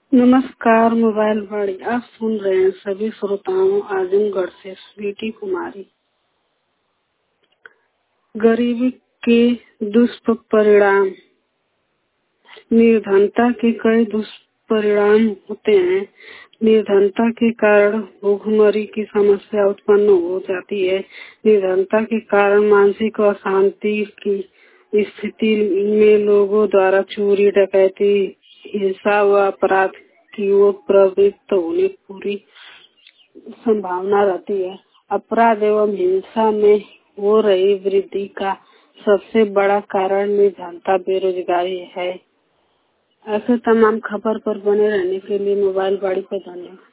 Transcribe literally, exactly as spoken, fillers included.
नमस्कार। मोबाइल वाणी आप सुन रहे हैं सभी श्रोताओं आजमगढ़ से स्वीटी कुमारी। गरीबी के दुष्परिणाम। निर्धनता के कई दुष्परिणाम होते हैं। निर्धनता के कारण भूखमरी की समस्या उत्पन्न हो जाती है। निर्धनता के कारण मानसिक अशांति की स्थिति में लोगों द्वारा चोरी, डकैती, हिंसा व अपराध की ओर प्रवृत्त होने की पूरी संभावना रहती है। अपराध एवं हिंसा में हो रही वृद्धि का सबसे बड़ा कारण निर्धनता, बेरोजगारी है। ऐसे तमाम खबर पर बने रहने के लिए मोबाइल वाणी पर धन्यवाद।